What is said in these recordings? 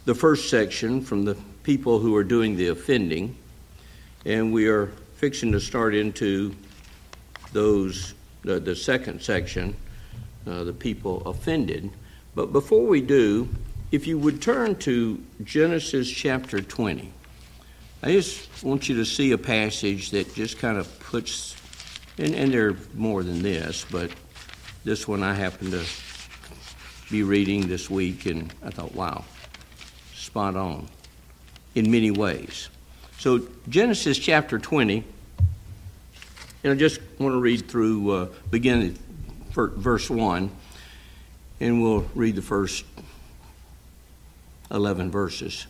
the first section from the people who are doing the offending, and we are fixing to start into the second section, the people offended. But before we do, if you would turn to Genesis chapter 20. I just want you to see a passage that just kind of puts, and there are more than this, but this one I happened to be reading this week, and I thought, wow, spot on in many ways. So Genesis chapter 20, and I just want to read through, beginning at verse 1, and we'll read the first 11 verses.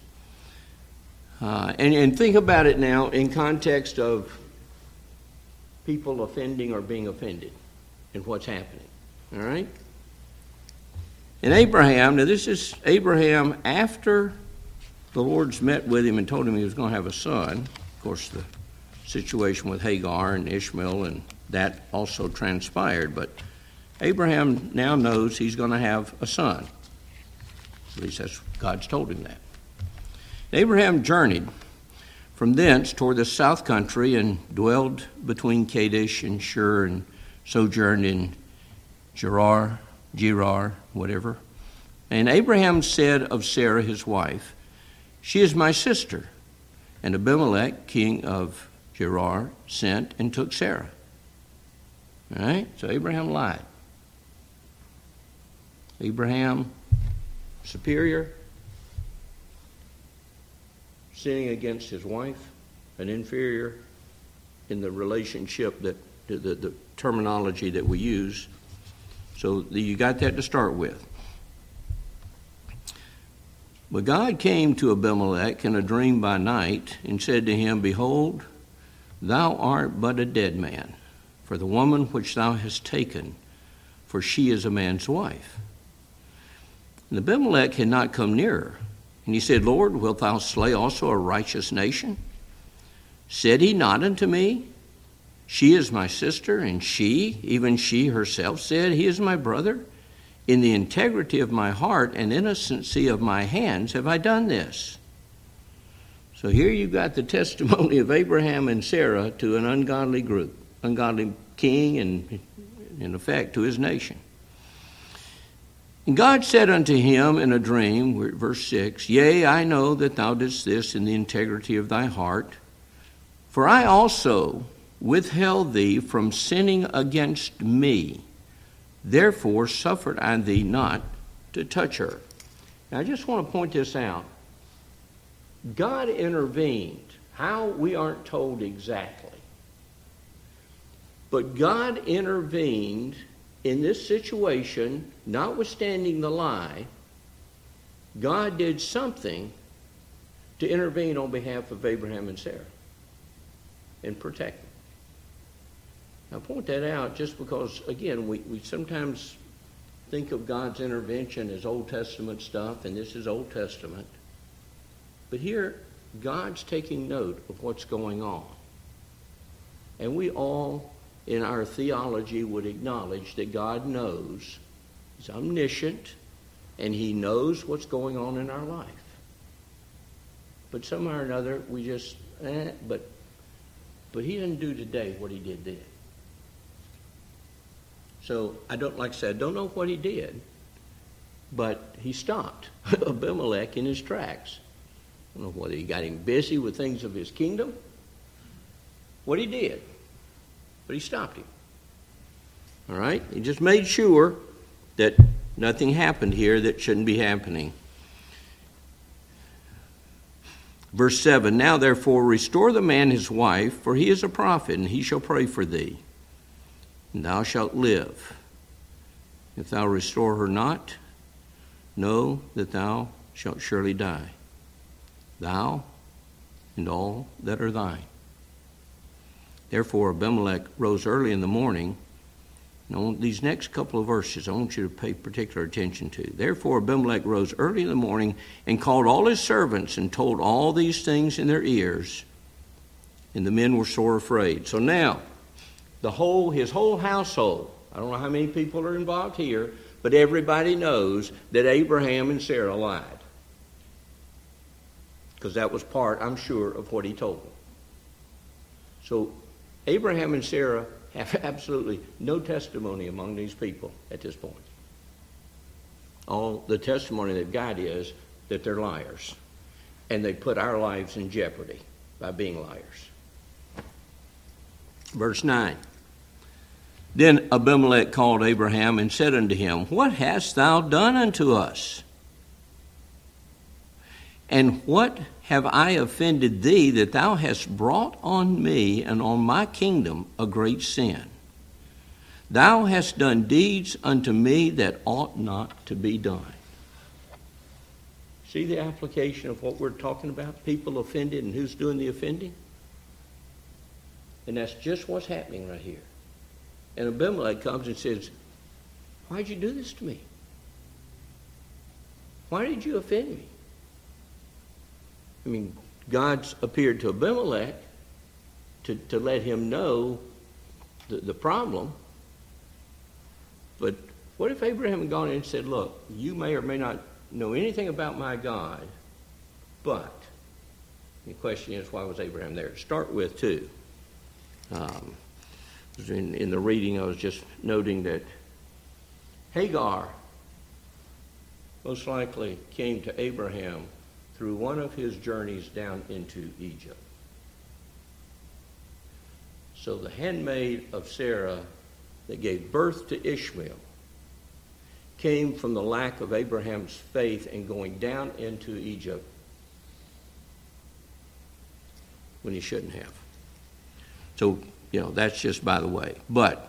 And think about it now in context of people offending or being offended and what's happening. All right? And Abraham, now this is Abraham after the Lord's met with him and told him he was going to have a son. Of course, the situation with Hagar and Ishmael and that also transpired. But Abraham now knows he's going to have a son. At least that's God's told him that. Abraham journeyed from thence toward the south country and dwelled between Kadesh and Shur and sojourned in Gerar, whatever. And Abraham said of Sarah his wife, "She is my sister." And Abimelech, king of Gerar, sent and took Sarah. All right? So Abraham lied. Abraham, superior, sinning against his wife, an inferior in the relationship that the terminology that we use. So you got that to start with. But God came to Abimelech in a dream by night and said to him, "Behold, thou art but a dead man, for the woman which thou hast taken, for she is a man's wife." And Abimelech had not come nearer. And he said, "Lord, wilt thou slay also a righteous nation? Said he not unto me, She is my sister, and she, even she herself, said, He is my brother? In the integrity of my heart and innocency of my hands have I done this." So here you've got the testimony of Abraham and Sarah to an ungodly group, ungodly king, and in effect to his nation. And God said unto him in a dream, verse 6, "Yea, I know that thou didst this in the integrity of thy heart, for I also withheld thee from sinning against me. Therefore suffered I thee not to touch her." Now I just want to point this out. God intervened. How, we aren't told exactly. But God intervened in this situation, notwithstanding the lie. God did something to intervene on behalf of Abraham and Sarah and protect them. I point that out just because, again, we sometimes think of God's intervention as Old Testament stuff, and this is Old Testament. But here, God's taking note of what's going on. And we all, in our theology, would acknowledge that God knows. He's omniscient, and He knows what's going on in our life. But somehow or another, we just, but He didn't do today what He did then. So I don't know what He did, but He stopped Abimelech in his tracks. I don't know whether He got him busy with things of his kingdom, what He did, but He stopped him. All right? He just made sure that nothing happened here that shouldn't be happening. Verse 7, "Now therefore restore the man his wife, for he is a prophet, and he shall pray for thee, and thou shalt live. If thou restore her not, know that thou shalt surely die, thou and all that are thine." Therefore Abimelech rose early in the morning. Now, these next couple of verses I want you to pay particular attention to. "Therefore Abimelech rose early in the morning and called all his servants and told all these things in their ears. And the men were sore afraid." So now, his whole household, I don't know how many people are involved here, but everybody knows that Abraham and Sarah lied. because that was part, I'm sure, of what he told them. So Abraham and Sarah have absolutely no testimony among these people at this point. All the testimony they've got is that they're liars, and they put our lives in jeopardy by being liars. Verse 9. Then Abimelech called Abraham and said unto him, What hast thou done unto us? And what have I offended thee that thou hast brought on me and on my kingdom a great sin? Thou hast done deeds unto me that ought not to be done. See the application of what we're talking about? People offended and who's doing the offending? And that's just what's happening right here. And Abimelech comes and says, Why'd you do this to me? Why did you offend me? I mean, God's appeared to Abimelech to let him know the problem. But what if Abraham had gone in and said, Look, you may or may not know anything about my God, but the question is, why was Abraham there? To start with, too. In the reading, I was just noting that Hagar most likely came to Abraham through one of his journeys down into Egypt. So the handmaid of Sarah that gave birth to Ishmael came from the lack of Abraham's faith in going down into Egypt when he shouldn't have. So, that's just by the way. But,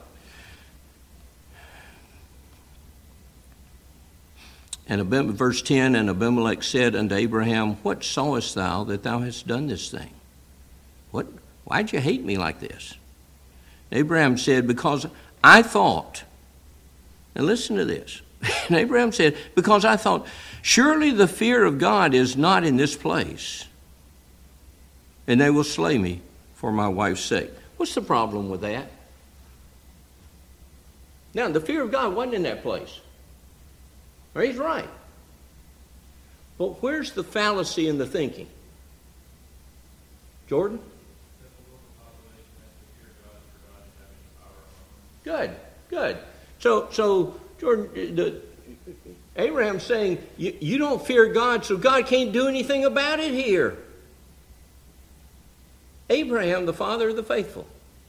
verse 10, And Abimelech said unto Abraham, What sawest thou that thou hast done this thing? Why'd you hate me like this? Abraham said, Because I thought, and listen to this. And Abraham said, Because I thought, surely the fear of God is not in this place, and they will slay me for my wife's sake. What's the problem with that? Now, the fear of God wasn't in that place. He's right. But where's the fallacy in the thinking? Jordan? Good. So Jordan, Abraham's saying, you don't fear God, so God can't do anything about it here. Abraham, the father of the faithful.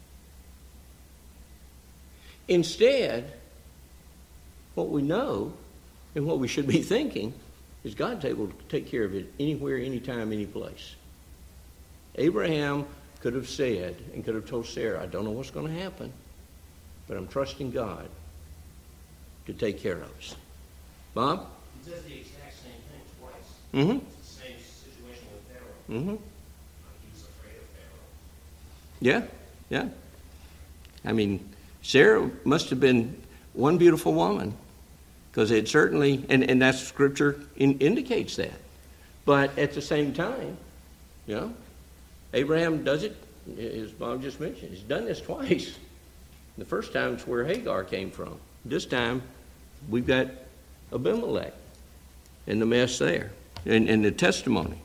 Instead, what we know and what we should be thinking is God's able to take care of it anywhere, anytime, any place. Abraham could have said and could have told Sarah, I don't know what's going to happen, but I'm trusting God to take care of us. Bob? He does the exact same thing twice. Mm-hmm. It's the same situation with Pharaoh. Mm-hmm. He was afraid of Pharaoh. Yeah. I mean, Sarah must have been one beautiful woman, because it certainly, and that scripture indicates that. But at the same time, Abraham does it, as Bob just mentioned. He's done this twice. The first time is where Hagar came from. This time, we've got Abimelech and the mess there, and the testimony.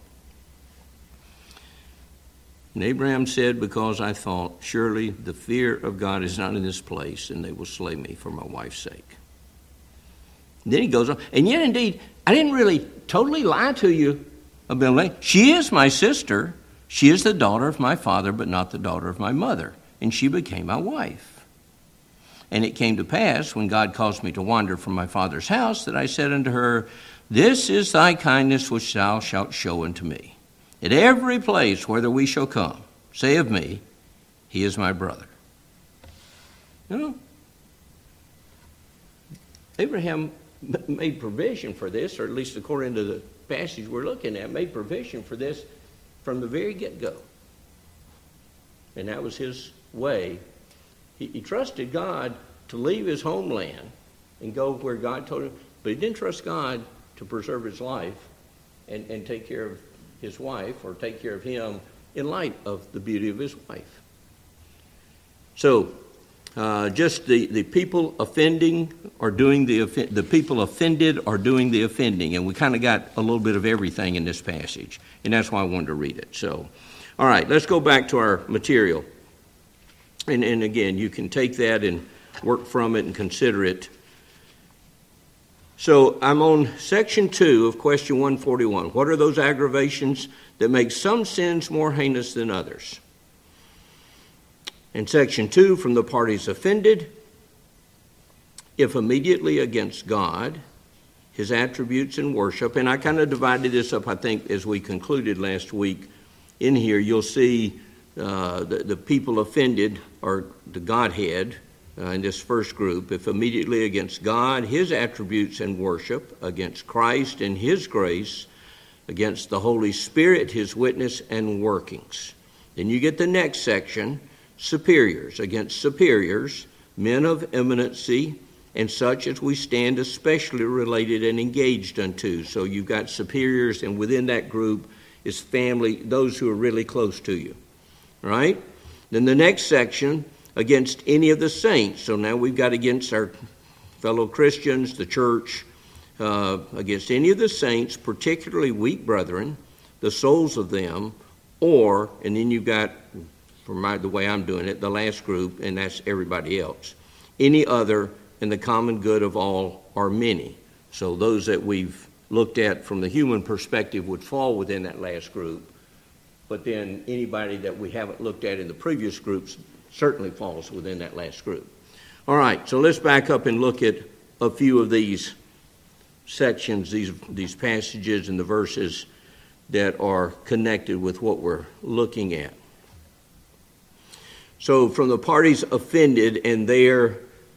And Abraham said, Because I thought, surely the fear of God is not in this place, and they will slay me for my wife's sake. And then he goes on, and yet indeed, I didn't really totally lie to you, Abimelech. She is my sister. She is the daughter of my father, but not the daughter of my mother. And she became my wife. And it came to pass, when God caused me to wander from my father's house, that I said unto her, This is thy kindness which thou shalt show unto me. At every place whither we shall come, say of me, He is my brother. Abraham made provision for this, or at least according to the passage we're looking at, made provision for this from the very get-go. And that was his way. He trusted God to leave his homeland and go where God told him, but he didn't trust God to preserve his life and take care of his wife, or take care of him in light of the beauty of his wife. So, just the people offending or doing the people offended are doing the offending, and we kind of got a little bit of everything in this passage, and that's why I wanted to read it. So, all right, let's go back to our material, and again, you can take that and work from it and consider it. So I'm on section 2 of question 141. What are those aggravations that make some sins more heinous than others? In section 2, from the parties offended, if immediately against God, his attributes and worship, and I kind of divided this up, I think, as we concluded last week. In here, you'll see the people offended, or the Godhead, in this first group, if immediately against God, his attributes and worship, against Christ and his grace, against the Holy Spirit, his witness and workings. Then you get the next section, superiors, against superiors, men of eminency, and such as we stand especially related and engaged unto. So you've got superiors, and within that group is family, those who are really close to you, right? Then the next section, against any of the saints. So now we've got against our fellow Christians, the church, against any of the saints, particularly weak brethren, the souls of them, or, and then you've got, the way I'm doing it, the last group, and that's everybody else. Any other, and the common good of all are many. So those that we've looked at from the human perspective would fall within that last group. But then anybody that we haven't looked at in the previous groups certainly falls within that last group. All right, so let's back up and look at a few of these sections, these passages and the verses that are connected with what we're looking at. So from the parties offended, and there,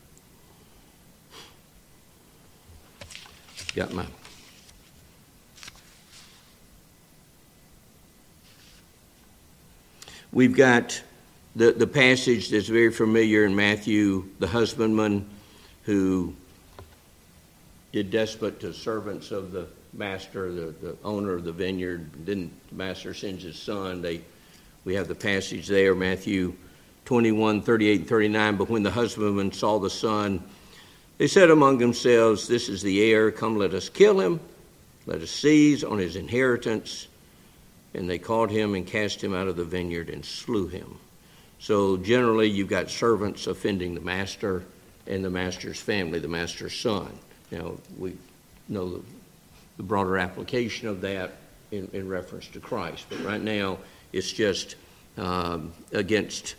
we've got the passage that's very familiar in Matthew, the husbandman who did despot to servants of the master, the owner of the vineyard. Then the master sends his son. We have the passage there, Matthew 21, 38 and 39. But when the husbandmen saw the son, they said among themselves, this is the heir, come let us kill him, let us seize on his inheritance. And they caught him and cast him out of the vineyard and slew him. So generally you've got servants offending the master and the master's family, the master's son. Now we know the broader application of that in reference to Christ. But right now it's just against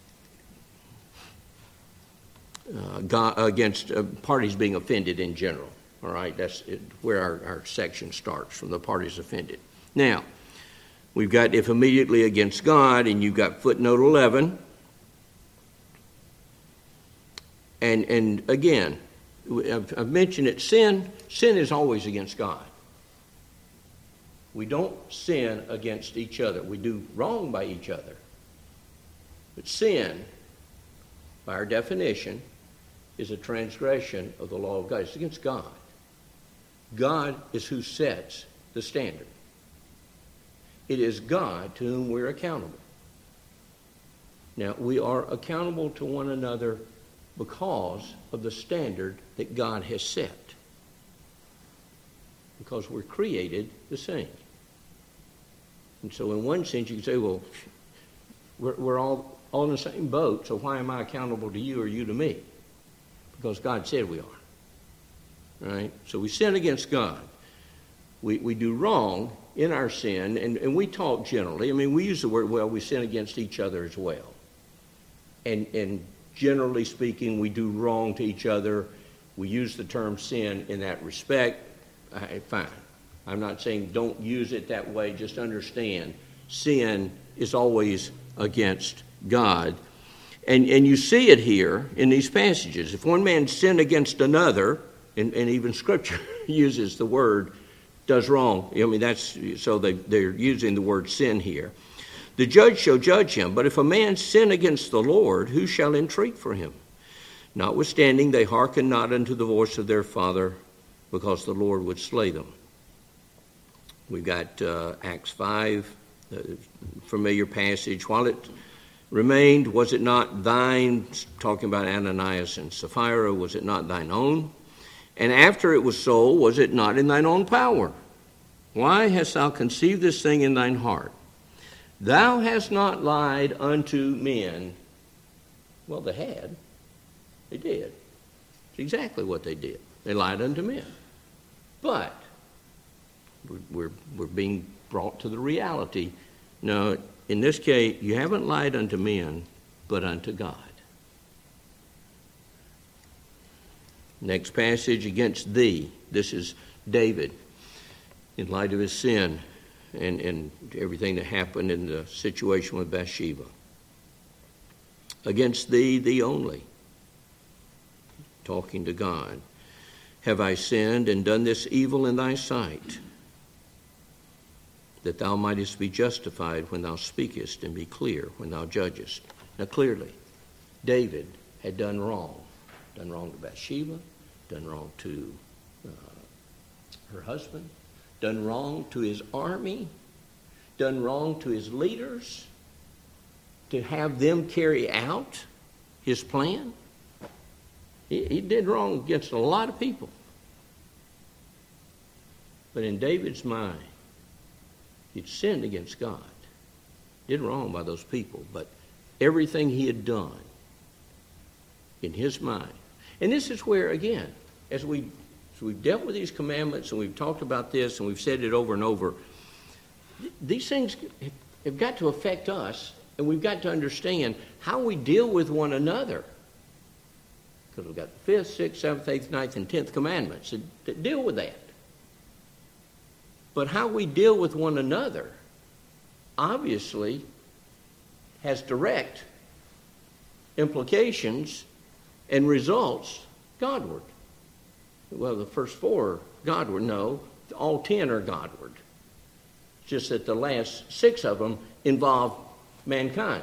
parties being offended in general. All right, that's where our section starts, from the parties offended. Now, we've got if immediately against God, and you've got footnote 11. And again, I've mentioned it, sin is always against God. We don't sin against each other. We do wrong by each other. But sin, by our definition, is a transgression of the law of God. It's against God. God is who sets the standard. It is God to whom we're accountable. Now, we are accountable to one another because of the standard that God has set. Because we're created the same. And so in one sense you can say, well, we're all in the same boat, so why am I accountable to you or you to me? Because God said we are. Right? So we sin against God. We do wrong in our sin, and we talk generally. I mean, we use the word, well, we sin against each other as well. And generally speaking, we do wrong to each other. We use the term sin in that respect. Fine. I'm not saying don't use it that way. Just understand, sin is always against God. And you see it here in these passages. If one man sinned against another, and even Scripture uses the word, does wrong. I mean, they're using the word sin here. The judge shall judge him. But if a man sin against the Lord, who shall entreat for him? Notwithstanding, they hearken not unto the voice of their father, because the Lord would slay them. We've got Acts 5, familiar passage. While remained, was it not thine, talking about Ananias and Sapphira, was it not thine own? And after it was sold, was it not in thine own power? Why hast thou conceived this thing in thine heart? Thou hast not lied unto men. Well, they had. They did. It's exactly what they did. They lied unto men. But we're being brought to the reality. No, in this case, you haven't lied unto men, but unto God. Next passage, against thee. This is David, in light of his sin and everything that happened in the situation with Bathsheba. Against thee, thee only, talking to God, have I sinned and done this evil in thy sight, that thou mightest be justified when thou speakest and be clear when thou judgest. Now clearly, David had done wrong to Bathsheba, done wrong to her husband, done wrong to his army, done wrong to his leaders, to have them carry out his plan. He did wrong against a lot of people. But in David's mind, he'd sinned against God. Did wrong by those people, but everything he had done in his mind. And this is where, again, as we've dealt with these commandments and we've talked about this and we've said it over and over, these things have got to affect us, and we've got to understand how we deal with one another. Because we've got the 5th, 6th, 7th, 8th, 9th, and 10th commandments that deal with that. But how we deal with one another obviously has direct implications and results Godward. Well, the first 4 are Godward. No, all 10 are Godward. It's just that the last 6 of them involve mankind.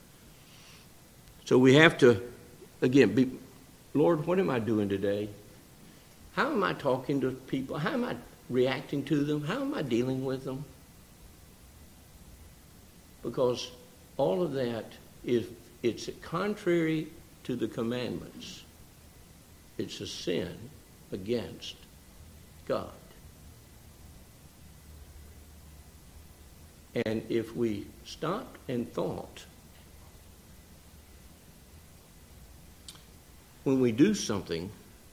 So we have to, again, Lord, what am I doing today? How am I talking to people? How am I reacting to them? How am I dealing with them? Because all of that it's contrary to the commandments. It's a sin against God. And if we stopped and thought, when we do something,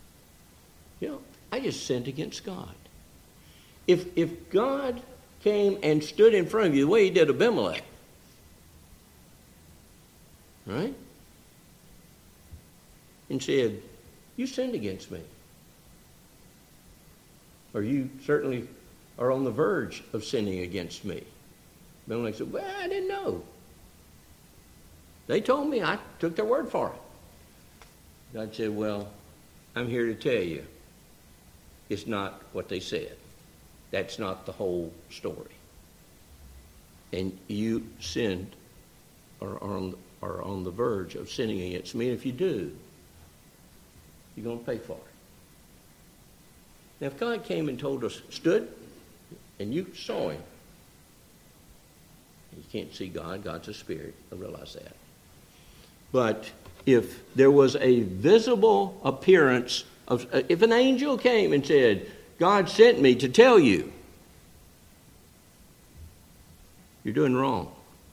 I just sinned against God. If God came and stood in front of you the way he did Abimelech, right? And said, you sinned against me. Or you certainly are on the verge of sinning against me. Abimelech said, well, I didn't know. They told me, I took their word for it. God said, well, I'm here to tell you, it's not what they said. That's not the whole story. And you sinned, or are on the verge of sinning against me. And if you do, you're going to pay for it. Now, if God came and told us, stood, and you saw him, you can't see God. God's a spirit. I realize that. But if there was a visible appearance of, if an angel came and said, God sent me to tell you, you're doing wrong.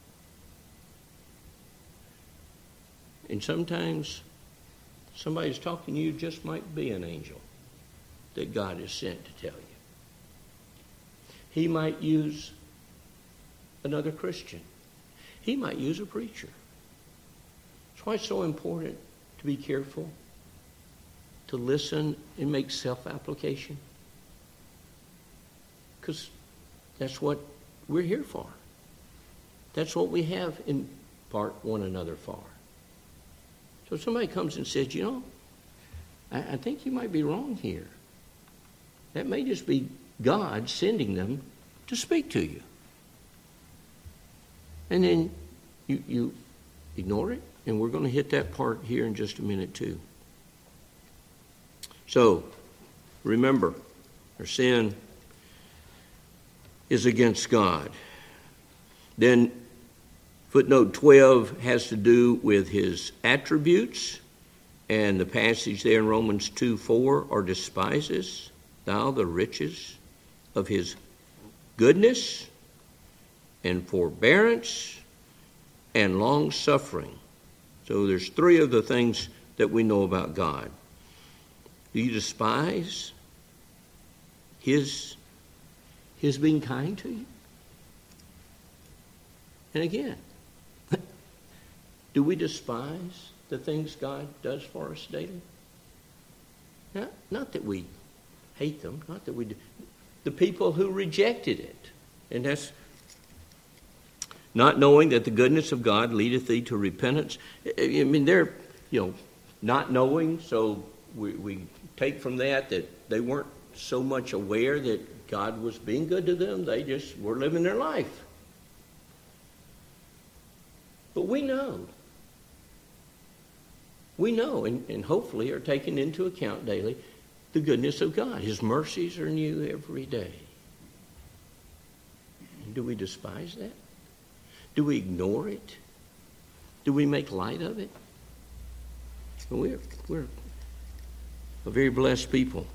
And sometimes somebody's talking to you just might be an angel that God has sent to tell you. He might use another Christian. He might use a preacher. That's why it's so important to be careful, to listen and make self-application. Because that's what we're here for. That's what we have in part one another for. So if somebody comes and says, I think you might be wrong here. That may just be God sending them to speak to you. And then you ignore it, and we're going to hit that part here in just a minute too. So, remember, our sin is against God. Then Footnote 12 has to do with his attributes, and the passage there in Romans 2:4 are despises thou the riches of his goodness and forbearance and long-suffering. So there's three of the things that we know about God. Do you despise his being kind to you? And again, do we despise the things God does for us daily? Not that we hate them, not that we do. The people who rejected it. And that's not knowing that the goodness of God leadeth thee to repentance. I mean, they're, not knowing, so we take from that they weren't so much aware that God was being good to them. They just were living their life. But we know, and hopefully are taken into account daily, the goodness of God. His mercies are new every day. And do we despise that? Do we ignore it? Do we make light of it? We're a very blessed people.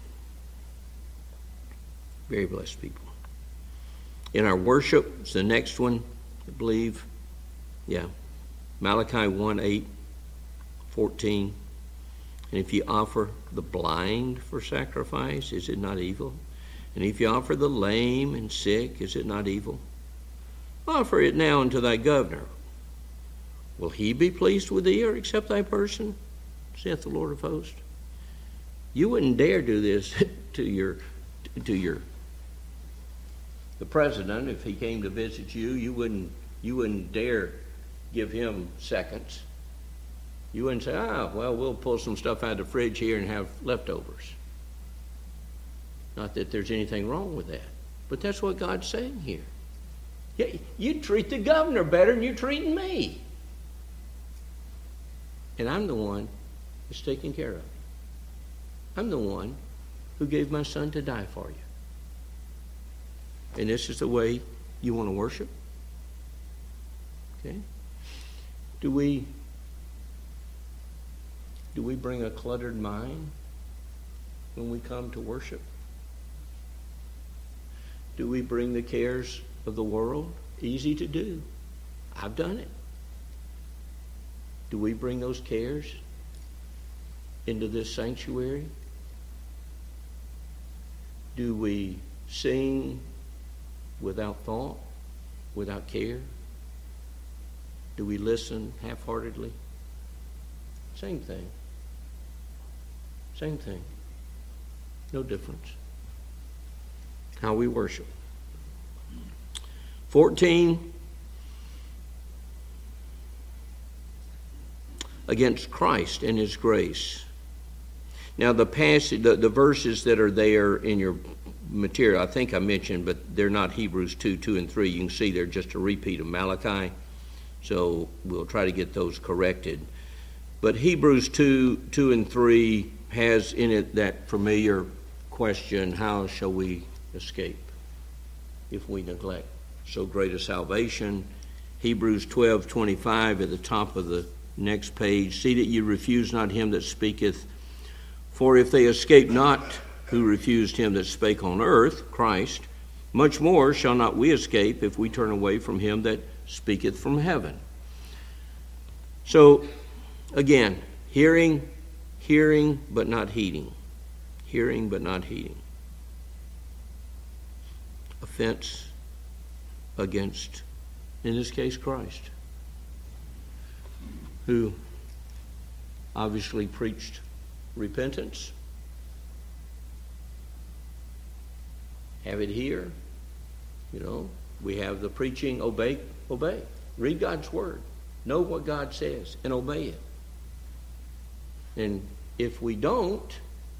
Very blessed people. In our worship, it's the next one, I believe. Yeah. Malachi 1:8-14. And if you offer the blind for sacrifice, is it not evil? And if you offer the lame and sick, is it not evil? Offer it now unto thy governor. Will he be pleased with thee or accept thy person? Saith the Lord of hosts. You wouldn't dare do this to the president if he came to visit you. You wouldn't dare give him seconds. You wouldn't say, we'll pull some stuff out of the fridge here and have leftovers. Not that there's anything wrong with that. But that's what God's saying here. Yeah, you treat the governor better than you're treating me. And I'm the one that's taking care of you. I'm the one who gave my son to die for you. And this is the way you want to worship? Okay? Do we bring a cluttered mind when we come to worship? Do we bring the cares of the world? Easy to do. I've done it. Do we bring those cares into this sanctuary? Do we sing without thought, without care? Do we listen half-heartedly? Same thing. Same thing. No difference. How we worship. 14. Against Christ and his grace. Now the passage, the verses that are there in your material, I think I mentioned, but they're not Hebrews 2 and 3. You can see they're just a repeat of Malachi. So we'll try to get those corrected. But Hebrews 2 and 3 has in it that familiar question, how shall we escape if we neglect so great a salvation? Hebrews 12:25 at the top of the next page. See that you refuse not him that speaketh, for if they escape not who refused him that spake on earth, Christ, much more shall not we escape if we turn away from him that speaketh from heaven. So, again, hearing but not heeding. Hearing but not heeding. Offense against, in this case, Christ, who obviously preached repentance. Have it here. We have the preaching, obey. Read God's word. Know what God says and obey it. And if we don't,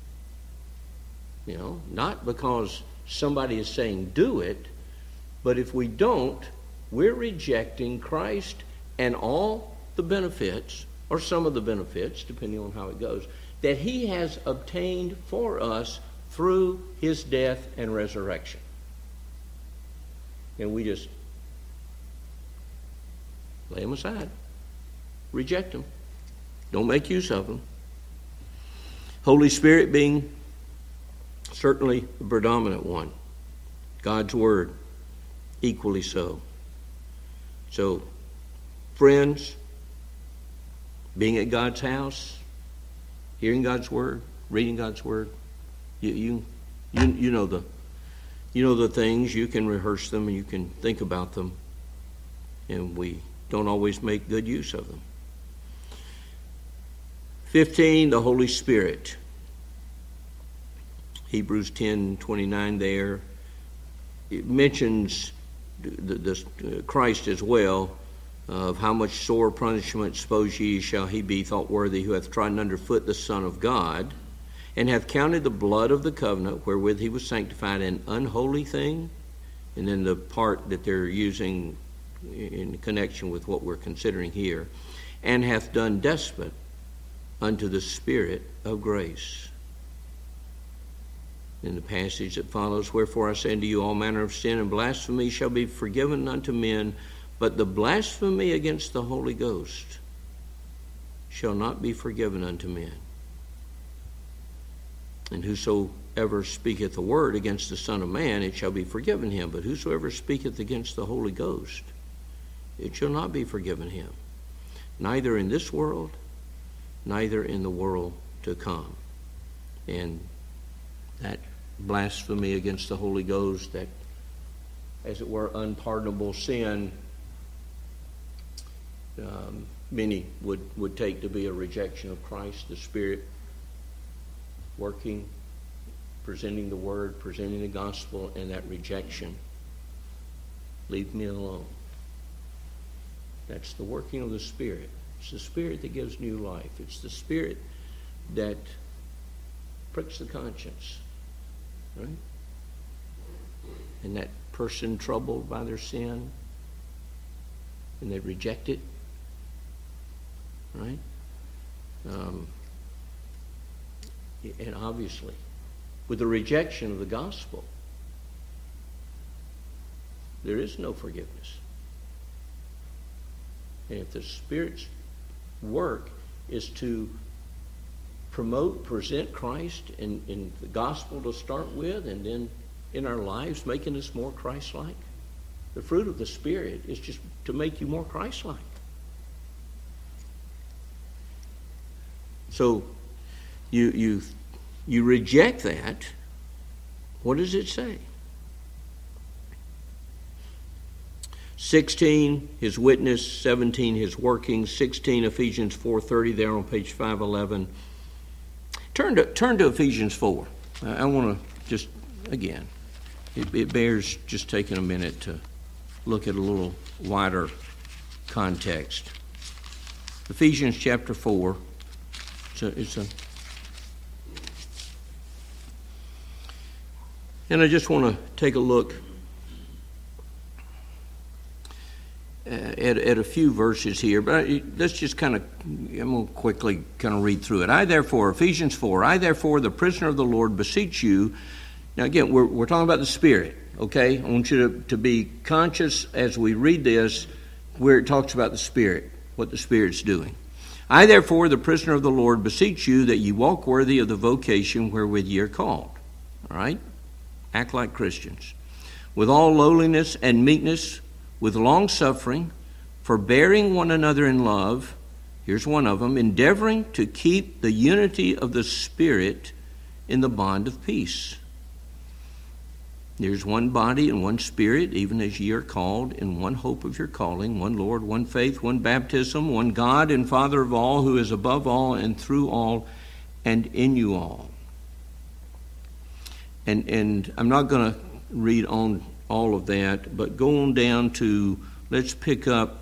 not because somebody is saying do it, but if we don't, we're rejecting Christ and all the benefits, or some of the benefits, depending on how it goes, that he has obtained for us through his death and resurrection. And we just Lay them aside. Reject them. Don't make use of them. Holy Spirit being certainly the predominant one. God's Word, equally so. So, friends, being at God's house, hearing God's Word, reading God's Word, you know the things. You can rehearse them and you can think about them, and we don't always make good use of them. 15, the Holy Spirit. Hebrews 10:29 there. It mentions Christ as well, of how much sore punishment, suppose ye, shall he be thought worthy, who hath trodden under foot the Son of God, and hath counted the blood of the covenant wherewith he was sanctified an unholy thing. And then the part that they're using in connection with what we're considering here, and hath done despot unto the Spirit of grace. In the passage that follows, wherefore I say unto you, all manner of sin and blasphemy shall be forgiven unto men, but the blasphemy against the Holy Ghost shall not be forgiven unto men. And whosoever speaketh a word against the Son of Man, it shall be forgiven him. But whosoever speaketh against the Holy Ghost, it shall not be forgiven him. Neither in this world, neither in the world to come. And that blasphemy against the Holy Ghost, that, as it were, unpardonable sin, many would take to be a rejection of Christ, the Spirit, working, presenting the Word, presenting the gospel, and that rejection. Leave me alone. That's the working of the Spirit. It's the Spirit that gives new life. It's the Spirit that pricks the conscience, right? And that person troubled by their sin, and they reject it, right? And obviously, with the rejection of the gospel, there is no forgiveness. And if the Spirit's work is to promote, present Christ in the gospel to start with, and then in our lives making us more Christ-like, the fruit of the Spirit is just to make you more Christ-like. So you reject that. What does it say? 16, his witness. 17, his working. 16, Ephesians 4:30 there on page 511. Turn to Ephesians 4. I want to just, again, it bears just taking a minute to look at a little wider context. Ephesians chapter 4. And I just want to take a look at a few verses here, but let's just I'm going to quickly read through it. I therefore, Ephesians 4, I therefore, the prisoner of the Lord, beseech you. Now again, we're talking about the Spirit, okay? I want you to be conscious as we read this where it talks about the Spirit, what the Spirit's doing. I therefore, the prisoner of the Lord, beseech you that ye walk worthy of the vocation wherewith ye are called. All right? Act like Christians. With all lowliness and meekness, with long-suffering, forbearing one another in love. Here's one of them. Endeavoring to keep the unity of the Spirit in the bond of peace. There's one body and one Spirit, even as ye are called, in one hope of your calling, one Lord, one faith, one baptism, one God and Father of all, who is above all and through all and in you all. And I'm not going to read on all of that, but go on down to, let's pick up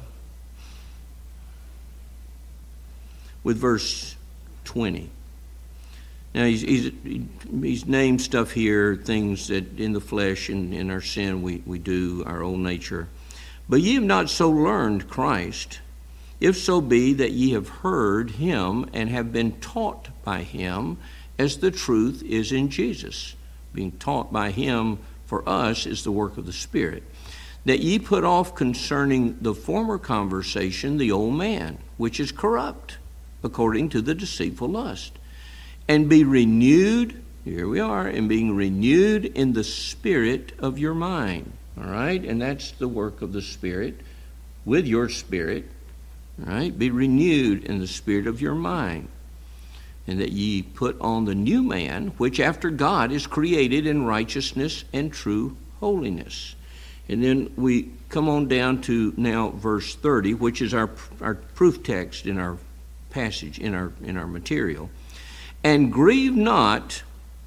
with verse 20. Now, he's named stuff here, things that in the flesh and in our sin we do, our old nature. But ye have not so learned Christ, if so be that ye have heard him and have been taught by him, as the truth is in Jesus. Being taught by him for us is the work of the Spirit. that ye put off concerning the former conversation the old man, which is corrupt, according to the deceitful lust, and be renewed, here we are, and being renewed in the spirit of your mind. All right? And that's the work of the Spirit with your spirit. All right? Be renewed in the spirit of your mind. And that ye put on the new man, which after God is created in righteousness and true holiness. And then we come on down to now verse 30, which is our proof text in our passage, in our material. And grieve not.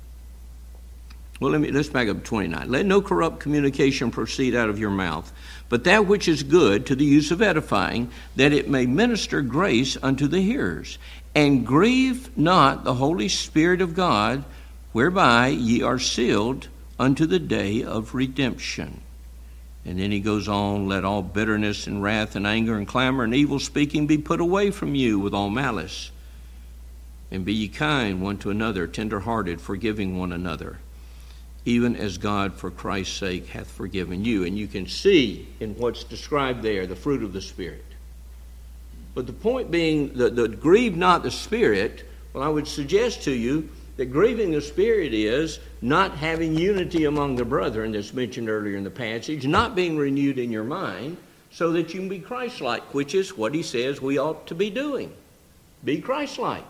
Well, let's back up to 29. Let no corrupt communication proceed out of your mouth, but that which is good to the use of edifying, that it may minister grace unto the hearers. And grieve not the Holy Spirit of God, whereby ye are sealed unto the day of redemption. And then he goes on, let all bitterness and wrath and anger and clamor and evil speaking be put away from you with all malice. And be ye kind one to another, tender-hearted, forgiving one another, even as God for Christ's sake hath forgiven you. And you can see in what's described there the fruit of the Spirit. But the point being, the grieve not the Spirit, well, I would suggest to you that grieving the Spirit is not having unity among the brethren, that's mentioned earlier in the passage, not being renewed in your mind, so that you can be Christ-like, which is what he says we ought to be doing. Be Christ-like.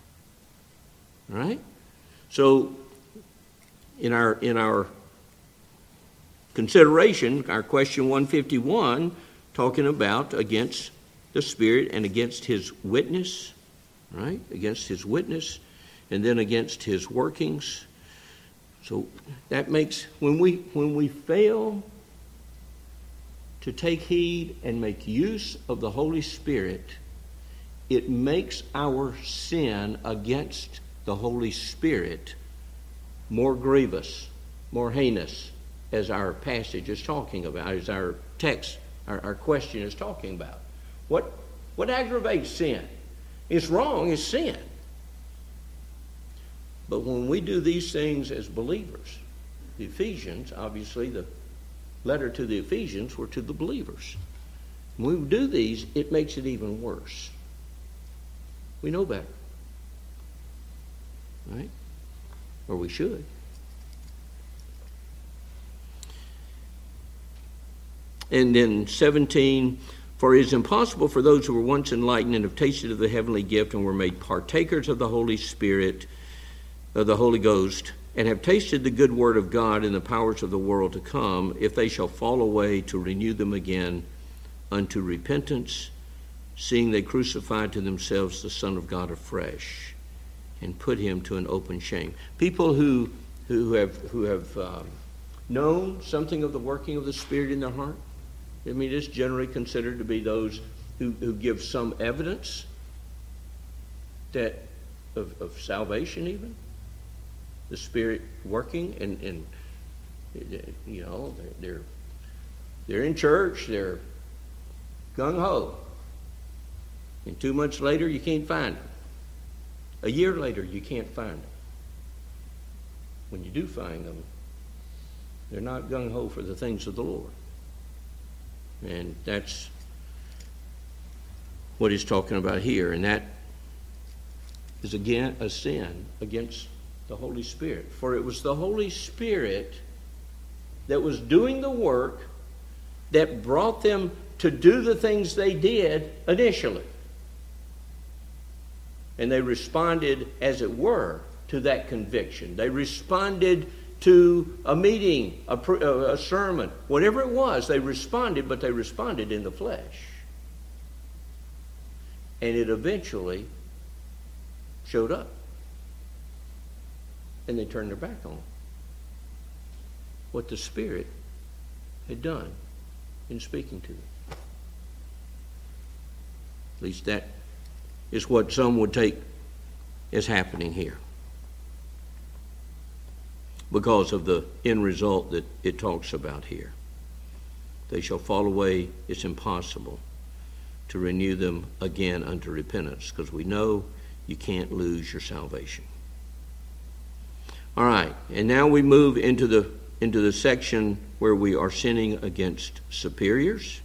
Right? So, in our consideration, our question 151, talking about against the Spirit and against his witness, right? Against his witness, and then against his workings. So that makes, when we fail to take heed and make use of the Holy Spirit, it makes our sin against the Holy Spirit more grievous, more heinous, as our passage is talking about, as our text, our question is talking about. What aggravates sin? It's wrong, it's sin. But when we do these things as believers, the Ephesians, obviously the letter to the Ephesians were to the believers. When we do these, it makes it even worse. We know better. Right? Or we should. And then 17, for it is impossible for those who were once enlightened and have tasted of the heavenly gift and were made partakers of the Holy Spirit, of the Holy Ghost, and have tasted the good word of God and the powers of the world to come, if they shall fall away, to renew them again unto repentance, seeing they crucified to themselves the Son of God afresh, and put him to an open shame. People who have known something of the working of the Spirit in their heart, I mean, it's generally considered to be those who give some evidence that of salvation, even the Spirit working, and you know, they're in church, they're gung ho, and 2 months later you can't find them. A year later you can't find them. When you do find them, they're not gung ho for the things of the Lord. And that's what he's talking about here. And that is, again, a sin against the Holy Spirit. For it was the Holy Spirit that was doing the work that brought them to do the things they did initially. And they responded, as it were, to that conviction. They responded to a meeting, a sermon, whatever it was, they responded, but they responded in the flesh. And it eventually showed up. And they turned their back on what the Spirit had done in speaking to them. At least that is what some would take as happening here, because of the end result that it talks about here. They shall fall away, it's impossible to renew them again unto repentance, because we know you can't lose your salvation. All right, and now we move into the section where we are sinning against superiors,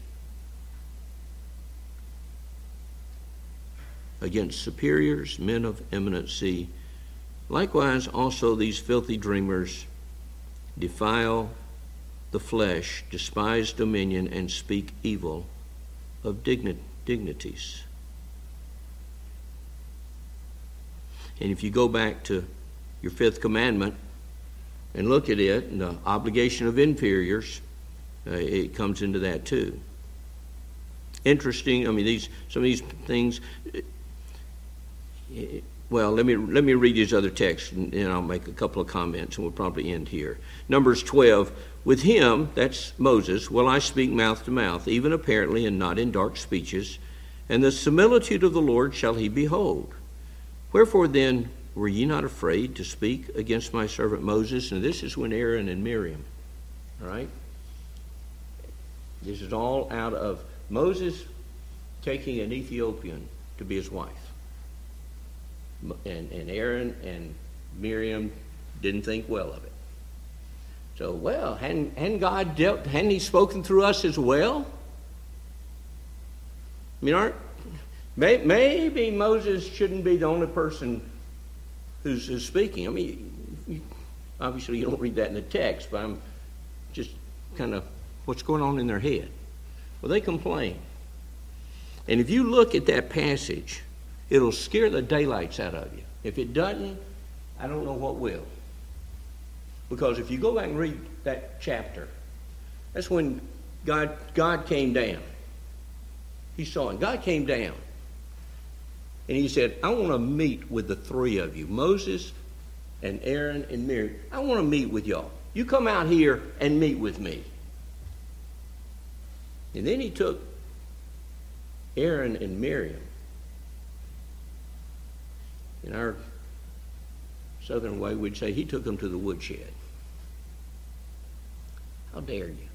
men of eminency. Likewise, also these filthy dreamers defile the flesh, despise dominion, and speak evil of dignities. And if you go back to your fifth commandment and look at it, and the obligation of inferiors, it comes into that too. Interesting. I mean, some of these things. Well, let me read these other texts, and I'll make a couple of comments, and we'll probably end here. Numbers 12. With him, that's Moses, will I speak mouth to mouth, even apparently, and not in dark speeches. And the similitude of the Lord shall he behold. Wherefore then were ye not afraid to speak against my servant Moses? And this is when Aaron and Miriam, all right? This is all out of Moses taking an Ethiopian to be his wife. And Aaron and Miriam didn't think well of it. So, well, hadn't God hadn't he spoken through us as well? I mean, maybe Moses shouldn't be the only person who's speaking. I mean, obviously you don't read that in the text, but I'm just kind of what's going on in their head. Well, they complain. And if you look at that passage, it'll scare the daylights out of you. If it doesn't, I don't know what will. Because if you go back and read that chapter, that's when God came down. He saw it. God came down. And he said, I want to meet with the three of you, Moses and Aaron and Miriam. I want to meet with y'all. You come out here and meet with me. And then he took Aaron and Miriam. In our southern way, we'd say he took them to the woodshed. How dare you?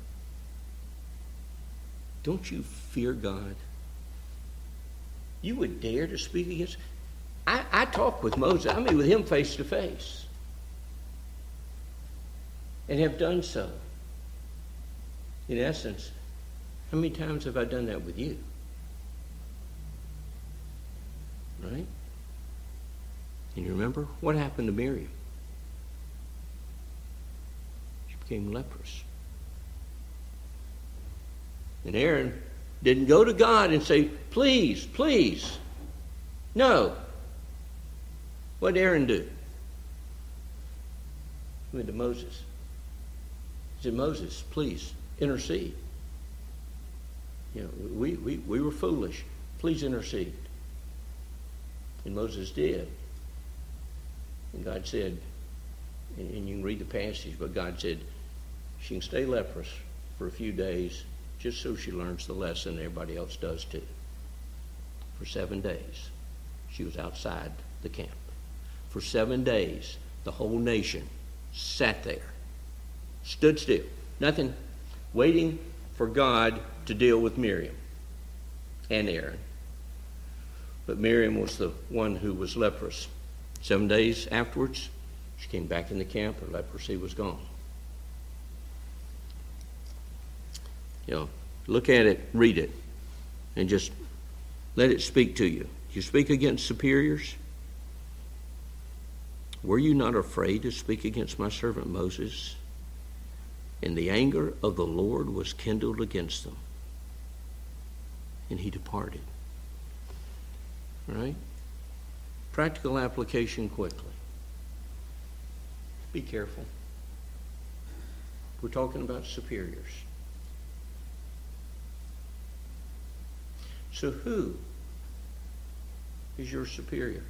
Don't you fear God? You would dare to speak against... I talked with Moses. I meet with him face to face. And have done so. In essence, how many times have I done that with you? Right? And you remember what happened to Miriam? She became leprous. And Aaron didn't go to God and say, please, please. No. What did Aaron do? He went to Moses. He said, Moses, please, intercede. You know, we were foolish. Please intercede. And Moses did. And God said, and you can read the passage, but God said, she can stay leprous for a few days just so she learns the lesson everybody else does too. For 7 days, she was outside the camp. For 7 days, the whole nation sat there, stood still, nothing, waiting for God to deal with Miriam and Aaron. But Miriam was the one who was leprous. 7 days afterwards, she came back in the camp. Her leprosy was gone. You know, look at it, read it, and just let it speak to you. You speak against superiors? Were you not afraid to speak against my servant Moses? And the anger of the Lord was kindled against them, and he departed. Right? Practical application quickly. Be careful. We're talking about superiors. So who is your superior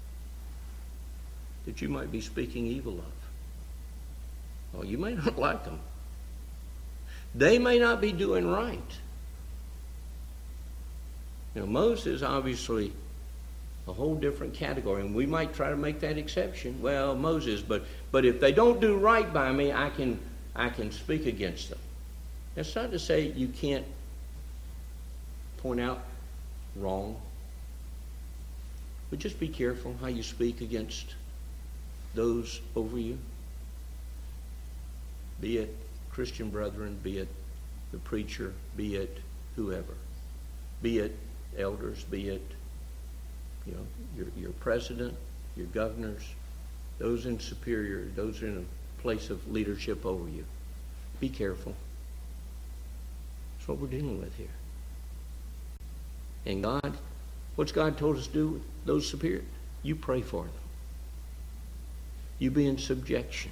that you might be speaking evil of? Well, you may not like them. They may not be doing right. You know, Moses obviously a whole different category, and we might try to make that exception. Well, Moses, but if they don't do right by me, I can speak against them. That's not to say you can't point out wrong, but just be careful how you speak against those over you, be it Christian brethren, be it the preacher, be it whoever, be it elders, be it your president, your governors, those in superior, those in a place of leadership over you. Be careful. That's what we're dealing with here. And God, what's God told us to do with those superior? You pray for them. You be in subjection.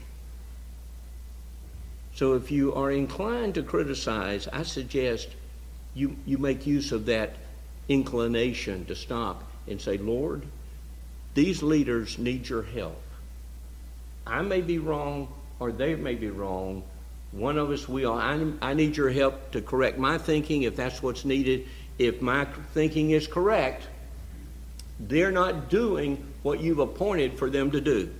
So if you are inclined to criticize, I suggest you make use of that inclination to stop and say, Lord, these leaders need your help. I may be wrong, or they may be wrong. One of us will. I need your help to correct my thinking if that's what's needed. If my thinking is correct, they're not doing what you've appointed for them to do.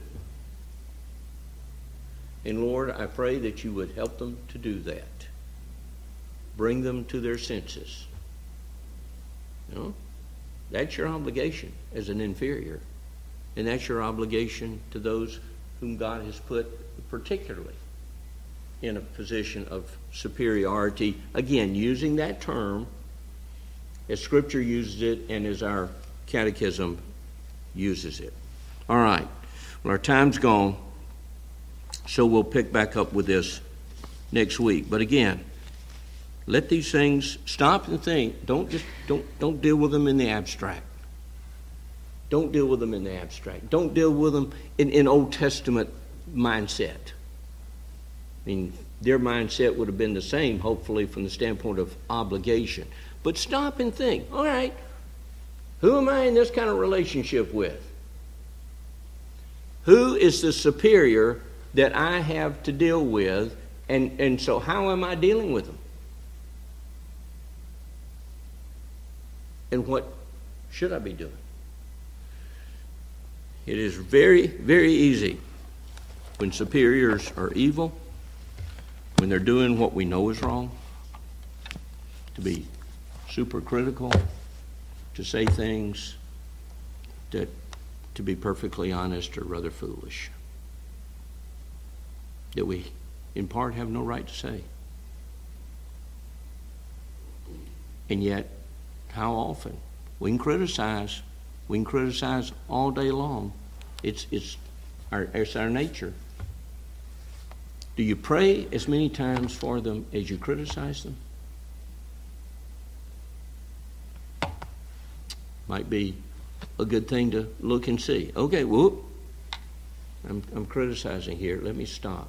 And Lord, I pray that you would help them to do that. Bring them to their senses. That's your obligation as an inferior. And that's your obligation to those whom God has put particularly in a position of superiority. Again, using that term as Scripture uses it and as our catechism uses it. All right. Well, our time's gone, so we'll pick back up with this next week. But again, let these things stop and think. Don't deal with them in the abstract. Don't deal with them in the abstract. Don't deal with them in Old Testament mindset. I mean, their mindset would have been the same, hopefully, from the standpoint of obligation. But stop and think, all right, who am I in this kind of relationship with? Who is the superior that I have to deal with? And so how am I dealing with them? And what should I be doing? It is very, very easy when superiors are evil, when they're doing what we know is wrong, to be super critical, to say things that, to be perfectly honest, are rather foolish, that we, in part, have no right to say. And yet, how often? We can criticize all day long. It's our nature. Do you pray as many times for them as you criticize them? Might be a good thing to look and see. Okay, whoop, I'm criticizing here. Let me stop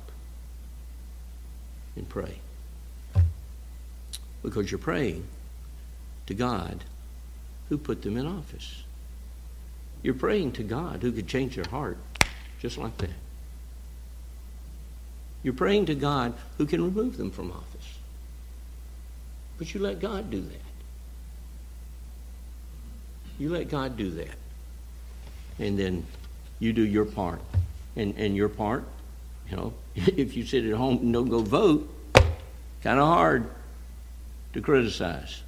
and pray. Because you're praying to God who put them in office. You're praying to God who could change their heart just like that. You're praying to God who can remove them from office. But you let God do that. You let God do that. And then you do your part. And your part, if you sit at home and don't go vote, kind of hard to criticize.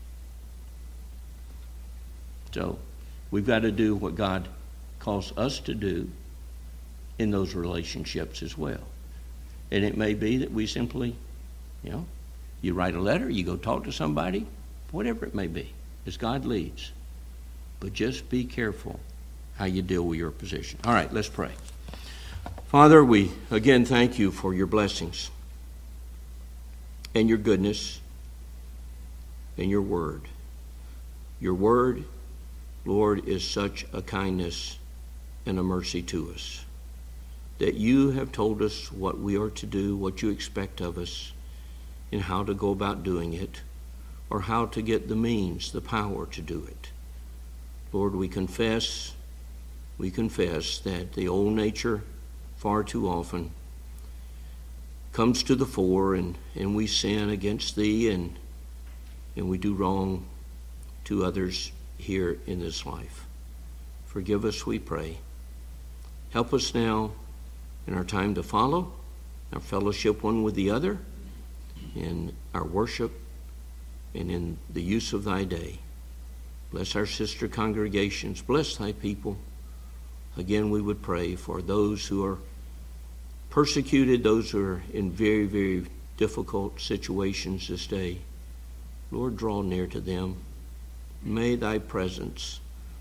So we've got to do what God calls us to do in those relationships as well. And it may be that we simply, you write a letter, you go talk to somebody, whatever it may be, as God leads. But just be careful how you deal with your position. All right, let's pray. Father, we again thank you for your blessings and your goodness and your word. Your word, Lord, is such a kindness and a mercy to us, that you have told us what we are to do, what you expect of us, and how to go about doing it, or how to get the means, the power to do it. Lord, we confess that the old nature far too often comes to the fore, and we sin against thee, and we do wrong to others here in this life. Forgive us, we pray. Help us now in our time to follow, our fellowship one with the other, in our worship, and in the use of thy day. Bless our sister congregations. Bless thy people. Again, we would pray for those who are persecuted, those who are in very, very difficult situations this day. Lord, draw near to them. May thy presence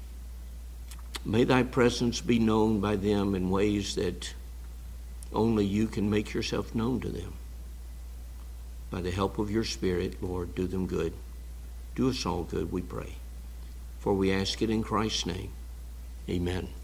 be known by them in ways that only you can make yourself known to them. By the help of your Spirit, Lord, do them good. Do us all good, we pray. For we ask it in Christ's name. Amen.